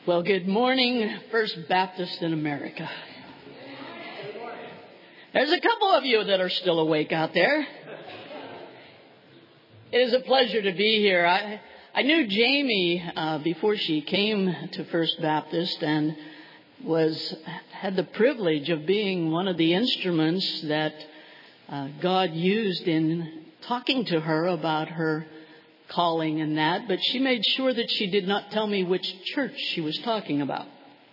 Well, good morning, First Baptist in America. There's a couple of you that are still awake out there. It is a pleasure to be here. I knew Jamie before she came to First Baptist and had the privilege of being one of the instruments that God used in talking to her about her calling and that, but she made sure that she did not tell me which church she was talking about.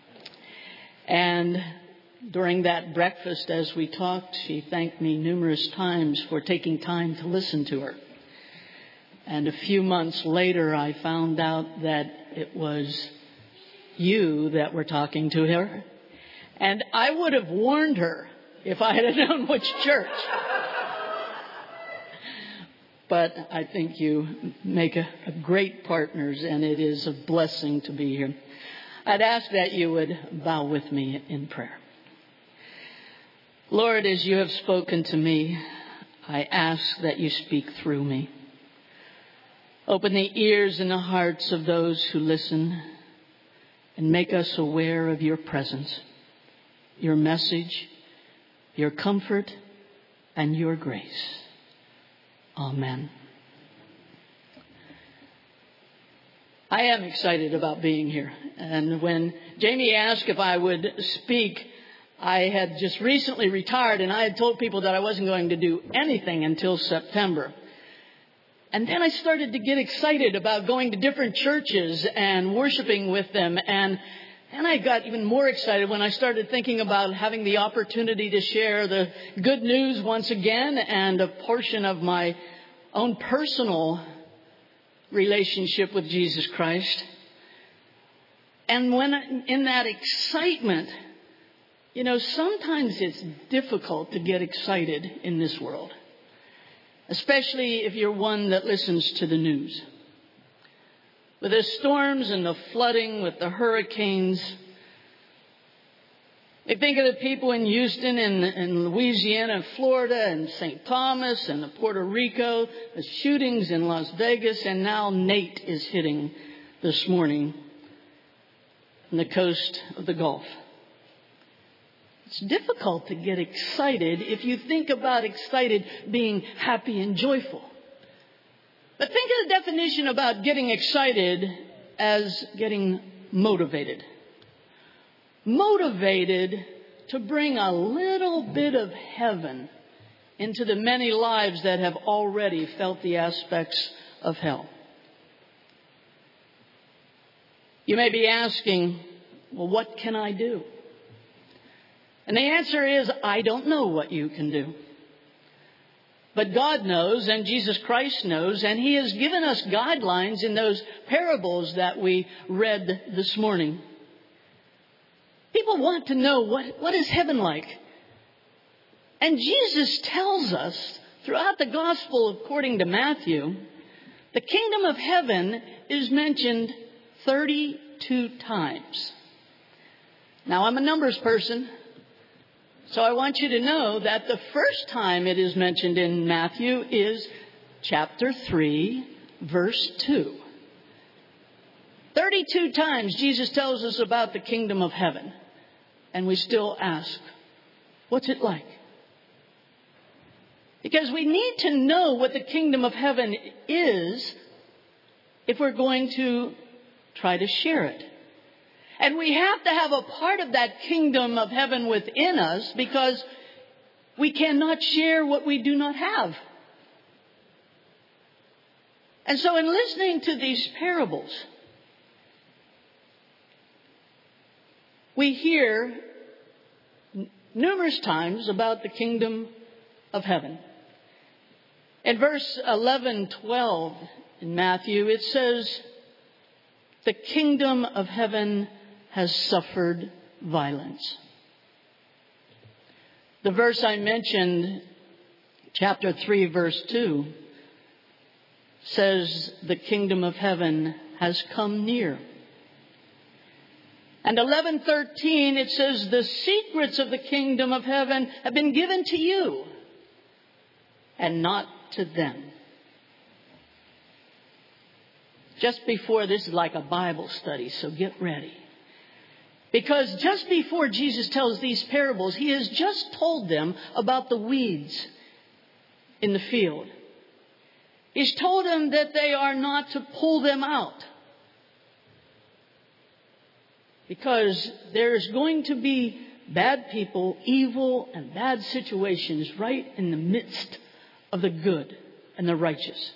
And during that breakfast, as we talked, she thanked me numerous times for taking time to listen to her. And a few months later, I found out that it was you that were talking to her. And I would have warned her if I had known which church. But I think you make a great partners, and it is a blessing to be here. I'd ask that you would bow with me in prayer. Lord, as you have spoken to me, I ask that you speak through me. Open the ears and the hearts of those who listen and make us aware of your presence, your message, your comfort, and your grace. Amen. I am excited about being here. And when Jamie asked if I would speak, I had just recently retired and I had told people that I wasn't going to do anything until September. And then I started to get excited about going to different churches and worshiping with them. And I got even more excited when I started thinking about having the opportunity to share the good news once again and a portion of my own personal relationship with Jesus Christ. And when in that excitement, sometimes it's difficult to get excited in this world, especially if you're one that listens to the news. With the storms and the flooding, with the hurricanes. I think of the people in Houston and Louisiana and Florida and St. Thomas and Puerto Rico, the shootings in Las Vegas, and now Nate is hitting this morning on the coast of the Gulf. It's difficult to get excited if you think about excited being happy and joyful. But think of the definition about getting excited as getting motivated. Motivated to bring a little bit of heaven into the many lives that have already felt the aspects of hell. You may be asking, well, what can I do? And the answer is, I don't know what you can do. But God knows, and Jesus Christ knows, and He has given us guidelines in those parables that we read this morning. People want to know what is heaven like? And Jesus tells us throughout the gospel according to Matthew, the kingdom of heaven is mentioned 32 times. Now, I'm a numbers person. So I want you to know that the first time it is mentioned in Matthew is chapter 3, verse 2. 32 times Jesus tells us about the kingdom of heaven. And we still ask, what's it like? Because we need to know what the kingdom of heaven is if we're going to try to share it. And we have to have a part of that kingdom of heaven within us because we cannot share what we do not have. And so in listening to these parables, we hear numerous times about the kingdom of heaven. In verse 11-12 in Matthew, it says, the kingdom of heaven has suffered violence. The verse I mentioned, chapter 3, verse 2, says the kingdom of heaven has come near. And 11:13, it says the secrets of the kingdom of heaven have been given to you and not to them. Just before, this is like a Bible study, so get ready. Because just before Jesus tells these parables, he has just told them about the weeds in the field. He's told them that they are not to pull them out. Because there's going to be bad people, evil and bad situations right in the midst of the good and the righteous.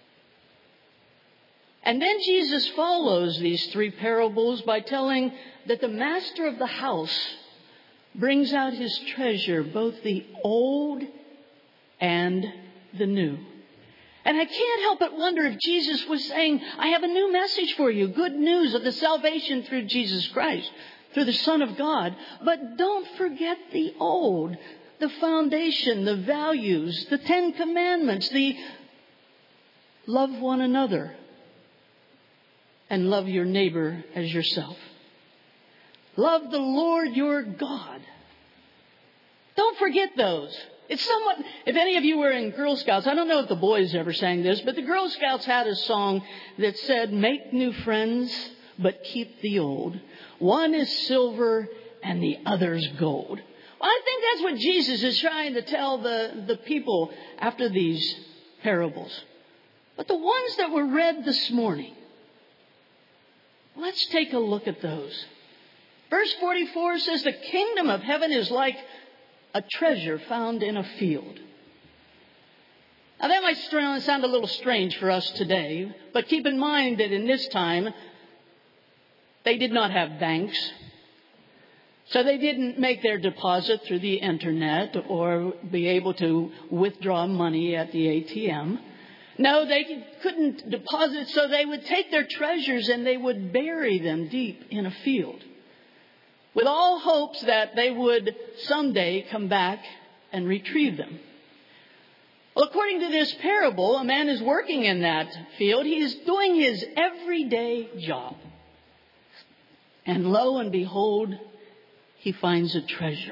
And then Jesus follows these three parables by telling that the master of the house brings out his treasure, both the old and the new. And I can't help but wonder if Jesus was saying, I have a new message for you, good news of the salvation through Jesus Christ, through the Son of God. But don't forget the old, the foundation, the values, the 10 Commandments, the love one another and love your neighbor as yourself. Love the Lord your God. Don't forget those. It's somewhat, if any of you were in Girl Scouts, I don't know if the boys ever sang this, but the Girl Scouts had a song that said, make new friends, but keep the old. One is silver and the other's gold. Well, I think that's what Jesus is trying to tell the people after these parables. But the ones that were read this morning, let's take a look at those. Verse 44 says, the kingdom of heaven is like a treasure found in a field. Now that might sound a little strange for us today, but keep in mind that in this time, they did not have banks. So they didn't make their deposit through the internet or be able to withdraw money at the ATM. No, they couldn't deposit, so they would take their treasures and they would bury them deep in a field, with all hopes that they would someday come back and retrieve them. Well, according to this parable, a man is working in that field. He is doing his everyday job. And lo and behold, he finds a treasure.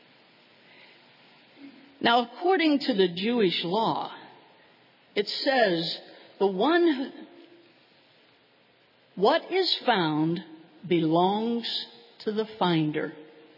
Now, according to the Jewish law, it says, what is found belongs to the finder.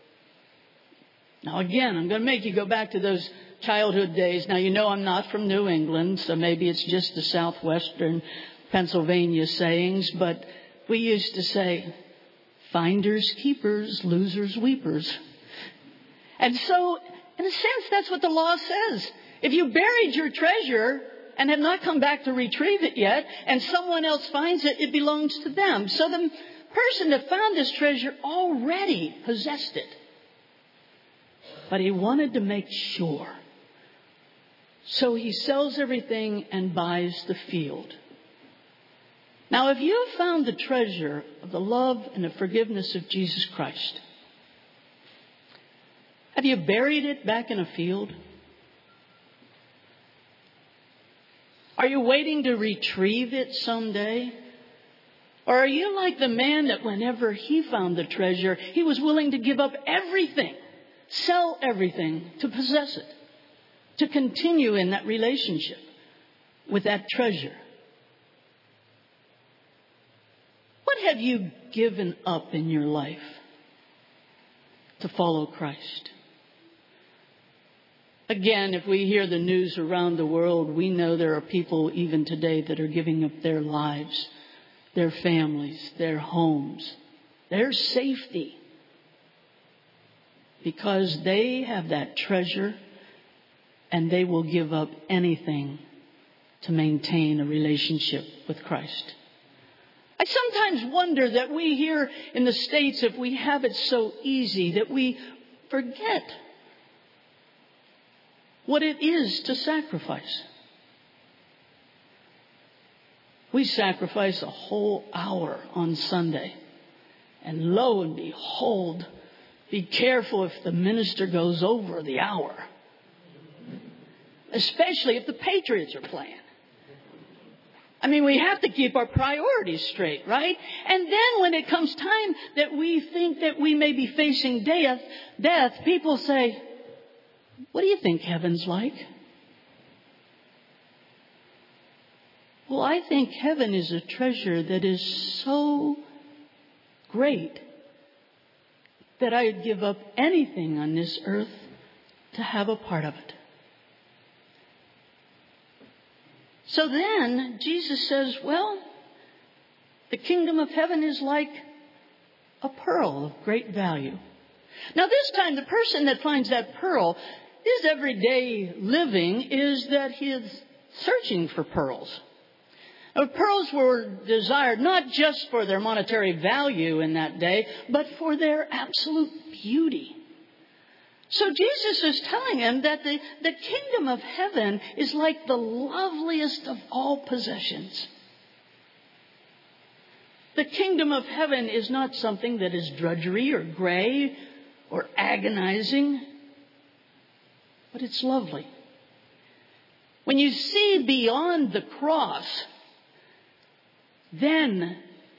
Now again, I'm going to make you go back to those childhood days. Now you know I'm not from New England, so maybe it's just the southwestern Pennsylvania sayings, but we used to say, finders keepers, losers weepers. And so, in a sense, that's what the law says. If you buried your treasure and have not come back to retrieve it yet, and someone else finds it, it belongs to them. So the person that found this treasure already possessed it. But he wanted to make sure. So he sells everything and buys the field. Now, if you have found the treasure of the love and the forgiveness of Jesus Christ, have you buried it back in a field? Are you waiting to retrieve it someday? Or are you like the man that whenever he found the treasure, he was willing to give up everything, sell everything to possess it, to continue in that relationship with that treasure? What have you given up in your life to follow Christ? Again, if we hear the news around the world, we know there are people even today that are giving up their lives, their families, their homes, their safety, because they have that treasure and they will give up anything to maintain a relationship with Christ. I sometimes wonder that we here in the States, if we have it so easy, that we forget what it is to sacrifice. We sacrifice a whole hour on Sunday. And lo and behold, be careful if the minister goes over the hour. Especially if the Patriots are playing. I mean, we have to keep our priorities straight, right? And then when it comes time that we think that we may be facing death, people say, what do you think heaven's like? Well, I think heaven is a treasure that is so great that I'd give up anything on this earth to have a part of it. So then Jesus says, well, the kingdom of heaven is like a pearl of great value. Now this time, the person that finds that pearl, his everyday living is that he is searching for pearls. Now, pearls were desired not just for their monetary value in that day, but for their absolute beauty. So Jesus is telling him that the kingdom of heaven is like the loveliest of all possessions. The kingdom of heaven is not something that is drudgery or gray or agonizing, but it's lovely. When you see beyond the cross, then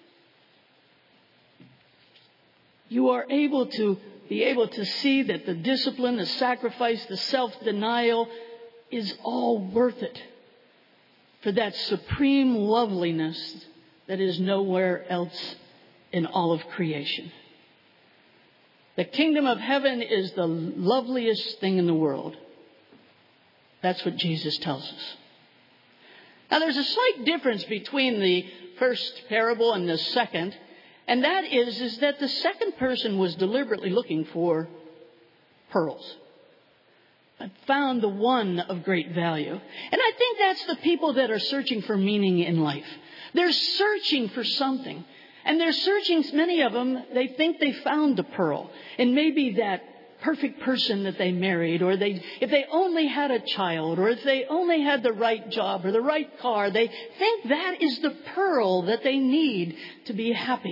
you are able to see that the discipline, the sacrifice, the self-denial is all worth it for that supreme loveliness that is nowhere else in all of creation. The kingdom of heaven is the loveliest thing in the world. That's what Jesus tells us. Now, there's a slight difference between the first parable and the second, and that is that the second person was deliberately looking for pearls, but found the one of great value. And I think that's the people that are searching for meaning in life. They're searching for something. And they're searching, many of them, they think they found the pearl. And maybe that perfect person that they married, or if they only had a child, or if they only had the right job or the right car, they think that is the pearl that they need to be happy.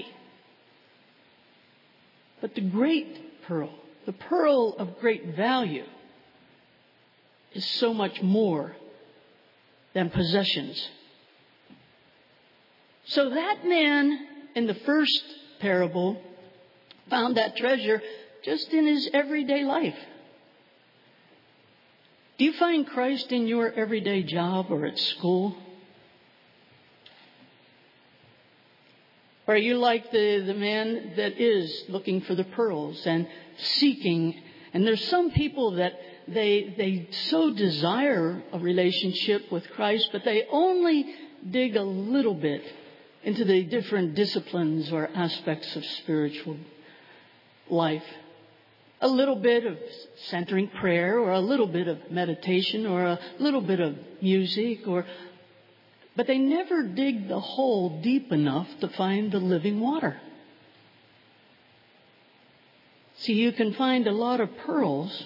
But the great pearl, the pearl of great value, is so much more than possessions. So that man in the first parable found that treasure just in his everyday life. Do you find Christ in your everyday job or at school? Or are you like the man that is looking for the pearls and seeking? And there's some people that they so desire a relationship with Christ, but they only dig a little bit into the different disciplines or aspects of spiritual life. A little bit of centering prayer, or a little bit of meditation, or a little bit of music, but they never dig the hole deep enough to find the living water. See, you can find a lot of pearls,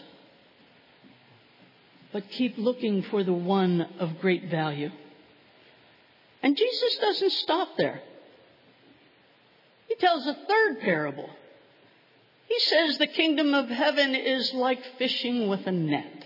but keep looking for the one of great value. And Jesus doesn't stop there. He tells a third parable. He says the kingdom of heaven is like fishing with a net.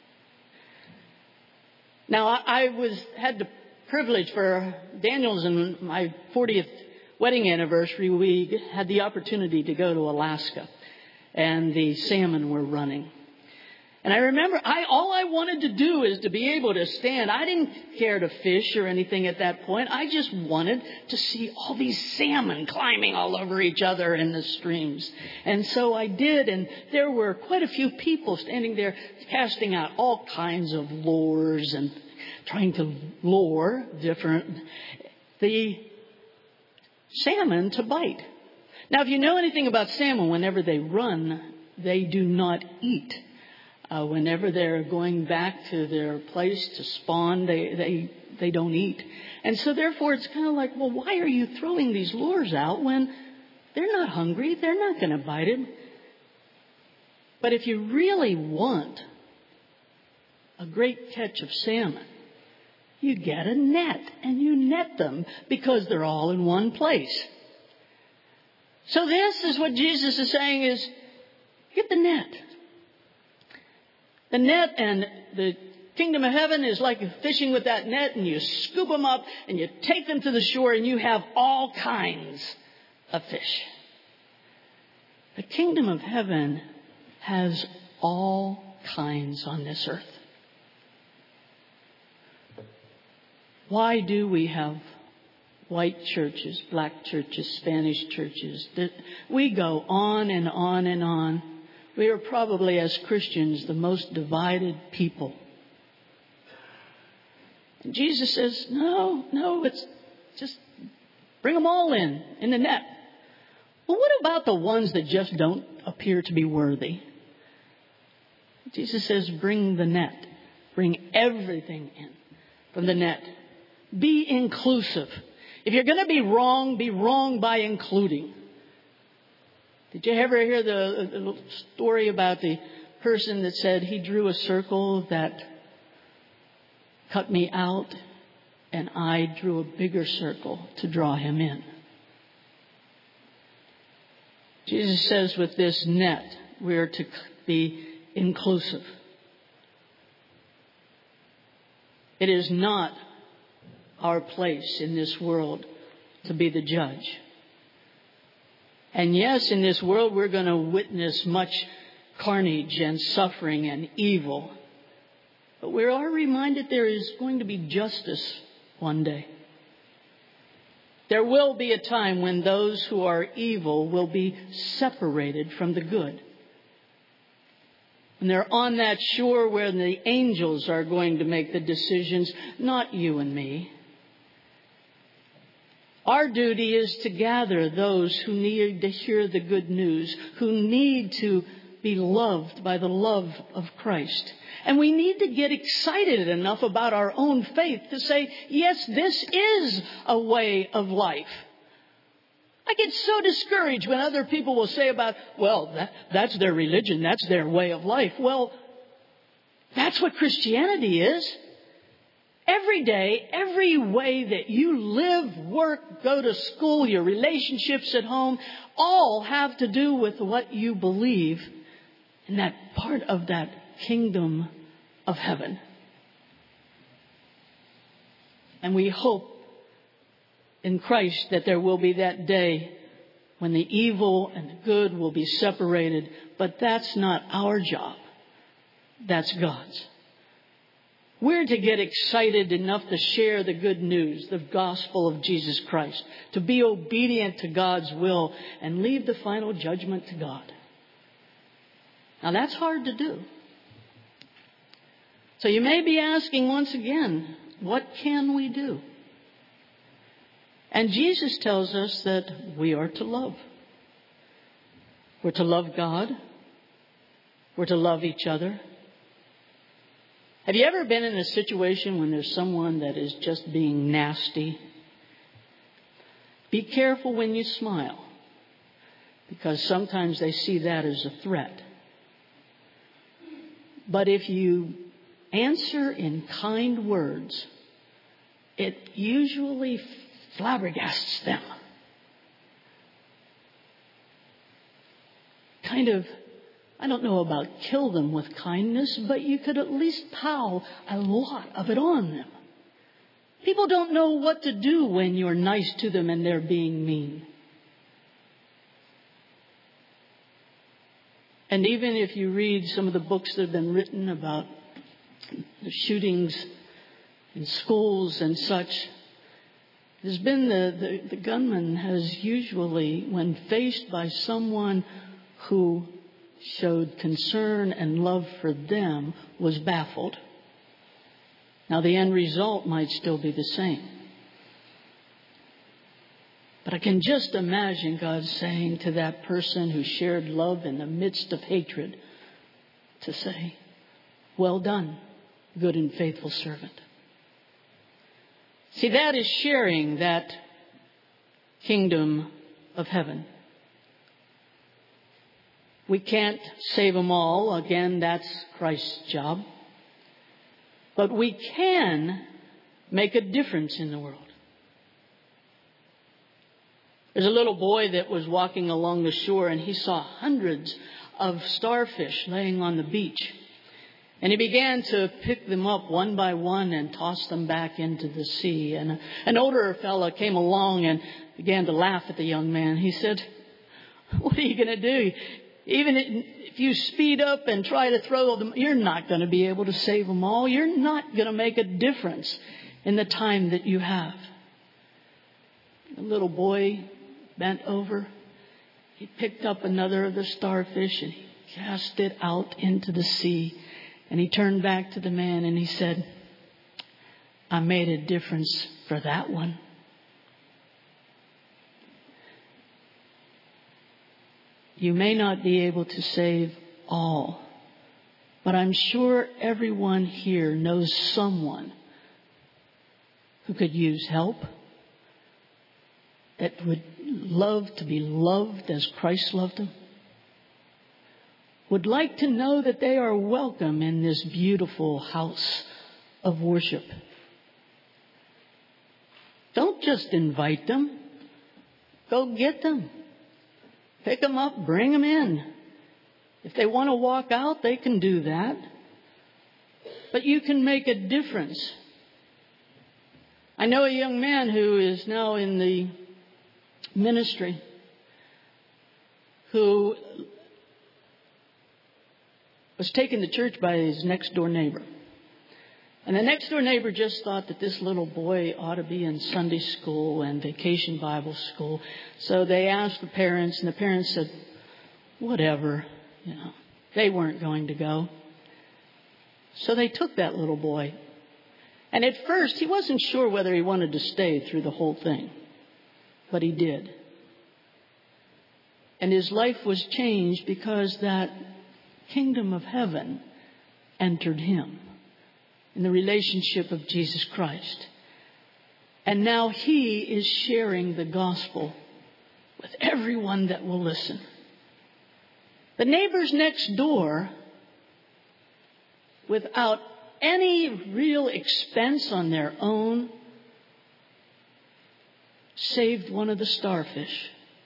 Now, I had the privilege for Daniel's and my 40th wedding anniversary. We had the opportunity to go to Alaska, and the salmon were running. And I remember all I wanted to do is to be able to stand. I didn't care to fish or anything at that point. I just wanted to see all these salmon climbing all over each other in the streams. And so I did. And there were quite a few people standing there casting out all kinds of lures and trying to lure the salmon to bite. Now, if you know anything about salmon, whenever they run, they do not eat. Whenever they're going back to their place to spawn, they don't eat. And so therefore it's kind of like, well, why are you throwing these lures out when they're not hungry? They're not going to bite it. But if you really want a great catch of salmon, you get a net and you net them because they're all in one place. So this is what Jesus is saying is, get the net. The net and the kingdom of heaven is like fishing with that net, and you scoop them up and you take them to the shore and you have all kinds of fish. The kingdom of heaven has all kinds on this earth. Why do we have white churches, black churches, Spanish churches. We go on and on and on. We are probably, as Christians, the most divided people. And Jesus says, no, it's just bring them all in the net. Well, what about the ones that just don't appear to be worthy? Jesus says, bring the net. Bring everything in from the net. Be inclusive. If you're going to be wrong by including. Did you ever hear the story about the person that said he drew a circle that cut me out and I drew a bigger circle to draw him in? Jesus says with this net, we're to be inclusive. It is not our place in this world to be the judge. And yes, in this world we're going to witness much carnage and suffering and evil. But we are reminded there is going to be justice one day. There will be a time when those who are evil will be separated from the good. And they're on that shore where the angels are going to make the decisions, not you and me. Our duty is to gather those who need to hear the good news, who need to be loved by the love of Christ. And we need to get excited enough about our own faith to say, yes, this is a way of life. I get so discouraged when other people will say about, well, that's their religion, that's their way of life. Well, that's what Christianity is. Every day, every way that you live, work, go to school, your relationships at home, all have to do with what you believe in that part of that kingdom of heaven. And we hope in Christ that there will be that day when the evil and the good will be separated. But that's not our job. That's God's. We're to get excited enough to share the good news, the gospel of Jesus Christ, to be obedient to God's will and leave the final judgment to God. Now that's hard to do. So you may be asking once again, what can we do? And Jesus tells us that we are to love. We're to love God. We're to love each other. Have you ever been in a situation when there's someone that is just being nasty? Be careful when you smile, because sometimes they see that as a threat. But if you answer in kind words, it usually flabbergasts them. Kind of, I don't know about kill them with kindness, but you could at least pile a lot of it on them. People don't know what to do when you're nice to them and they're being mean. And even if you read some of the books that have been written about the shootings in schools and such, there's been the gunman has usually, when faced by someone who showed concern and love for them, was baffled. Now the end result might still be the same. But I can just imagine God saying to that person who shared love in the midst of hatred, to say, well done, good and faithful servant. See, that is sharing that kingdom of heaven. We can't save them all. Again, that's Christ's job. But we can make a difference in the world. There's a little boy that was walking along the shore and he saw hundreds of starfish laying on the beach. And he began to pick them up one by one and toss them back into the sea. And an older fellow came along and began to laugh at the young man. He said, what are you going to do? Even if you speed up and try to throw them, you're not going to be able to save them all. You're not going to make a difference in the time that you have. The little boy bent over. He picked up another of the starfish and he cast it out into the sea. And he turned back to the man and he said, I made a difference for that one. You may not be able to save all, but I'm sure everyone here knows someone who could use help, that would love to be loved as Christ loved them, would like to know that they are welcome in this beautiful house of worship. Don't just invite them. Go get them. Pick them up, bring them in. If they want to walk out, they can do that. But you can make a difference. I know a young man who is now in the ministry who was taken to church by his next door neighbor. And the next door neighbor just thought that this little boy ought to be in Sunday school and vacation Bible school. So they asked the parents, and the parents said, whatever, they weren't going to go. So they took that little boy. And at first, he wasn't sure whether he wanted to stay through the whole thing. But he did. And his life was changed because that kingdom of heaven entered him in the relationship of Jesus Christ. And now he is sharing the gospel with everyone that will listen. The neighbors next door, without any real expense on their own, saved one of the starfish.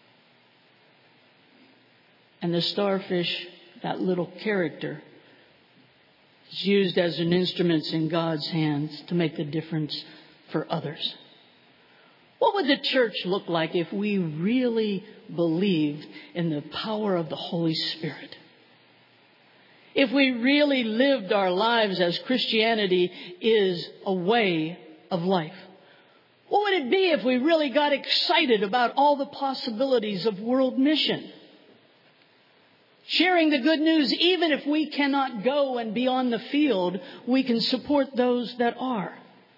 And the starfish, that little character, is used as an instrument in God's hands to make the difference for others. What would the church look like if we really believed in the power of the Holy Spirit? If we really lived our lives as Christianity is a way of life? What would it be if we really got excited about all the possibilities of world mission? Sharing the good news, even if we cannot go and be on the field, we can support those that are.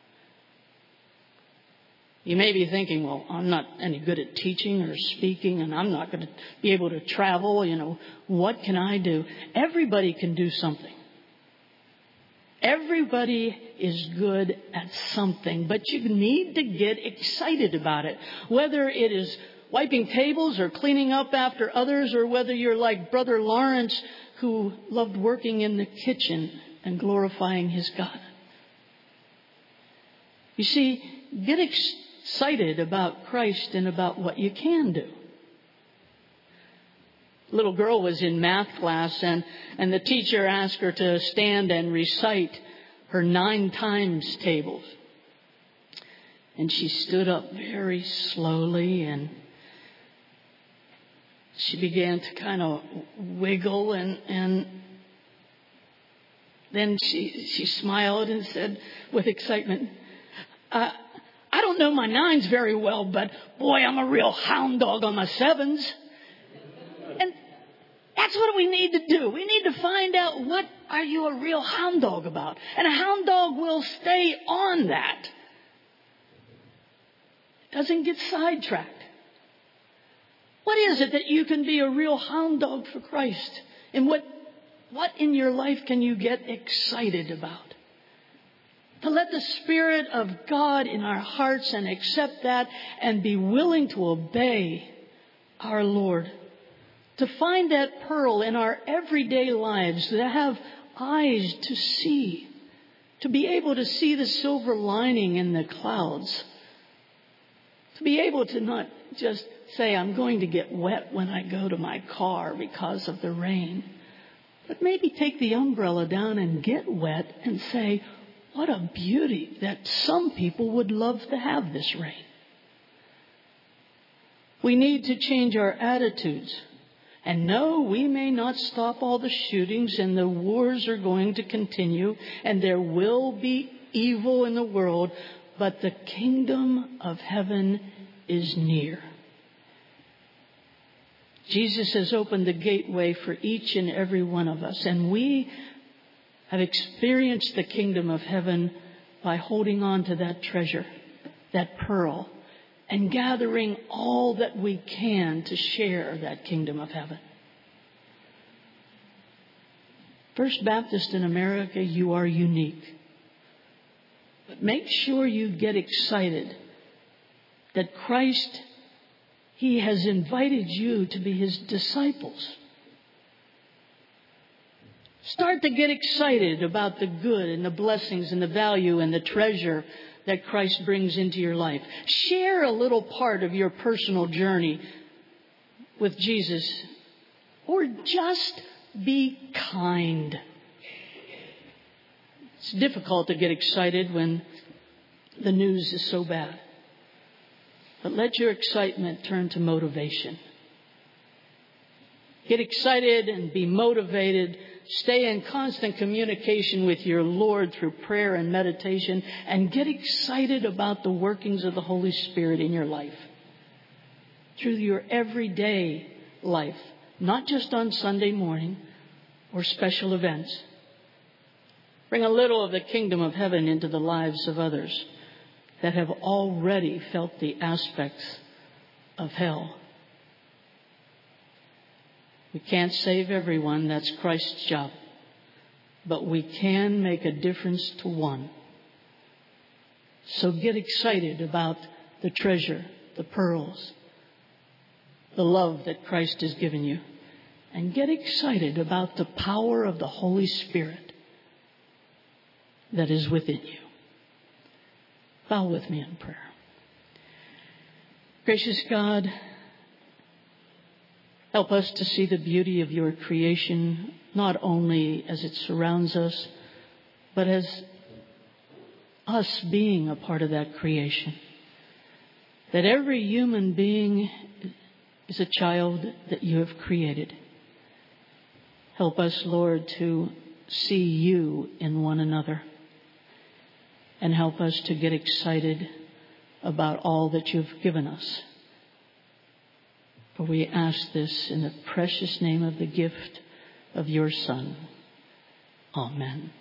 You may be thinking, well, I'm not any good at teaching or speaking, and I'm not going to be able to travel. What can I do? Everybody can do something. Everybody is good at something, but you need to get excited about it. Whether it is wiping tables or cleaning up after others, or whether you're like Brother Lawrence, who loved working in the kitchen and glorifying his God. You see, get excited about Christ and about what you can do. A little girl was in math class, and the teacher asked her to stand and recite her 9 times tables. And she stood up very slowly, and she began to kind of wiggle, and then she smiled and said with excitement, I don't know my 9s very well, but boy, I'm a real hound dog on my 7s. And that's what we need to do. We need to find out, what are you a real hound dog about? And a hound dog will stay on that. Doesn't get sidetracked. What is it that you can be a real hound dog for Christ? And what in your life can you get excited about? To let the Spirit of God in our hearts and accept that and be willing to obey our Lord. To find that pearl in our everyday lives, to have eyes to see. To be able to see the silver lining in the clouds. To be able to not just say, I'm going to get wet when I go to my car because of the rain. But maybe take the umbrella down and get wet and say, what a beauty that some people would love to have this rain. We need to change our attitudes. And no, we may not stop all the shootings, and the wars are going to continue, and there will be evil in the world, but the kingdom of heaven is near. Jesus has opened the gateway for each and every one of us, and we have experienced the kingdom of heaven by holding on to that treasure, that pearl, and gathering all that we can to share that kingdom of heaven. First Baptist in America, you are unique. But make sure you get excited that Christ, He has invited you to be His disciples. Start to get excited about the good and the blessings and the value and the treasure that Christ brings into your life. Share a little part of your personal journey with Jesus. Or just be kind. It's difficult to get excited when the news is so bad. But let your excitement turn to motivation. Get excited and be motivated. Stay in constant communication with your Lord through prayer and meditation. And get excited about the workings of the Holy Spirit in your life. Through your everyday life. Not just on Sunday morning or special events. Bring a little of the kingdom of heaven into the lives of others that have already felt the aspects of hell. We can't save everyone. That's Christ's job. But we can make a difference to one. So get excited about the treasure, the pearls, the love that Christ has given you. And get excited about the power of the Holy Spirit that is within you. Bow with me in prayer. Gracious God, help us to see the beauty of your creation, not only as it surrounds us, but as us being a part of that creation. That every human being is a child that you have created. Help us, Lord, to see you in one another. And help us to get excited about all that you've given us. For we ask this in the precious name of the gift of your Son. Amen.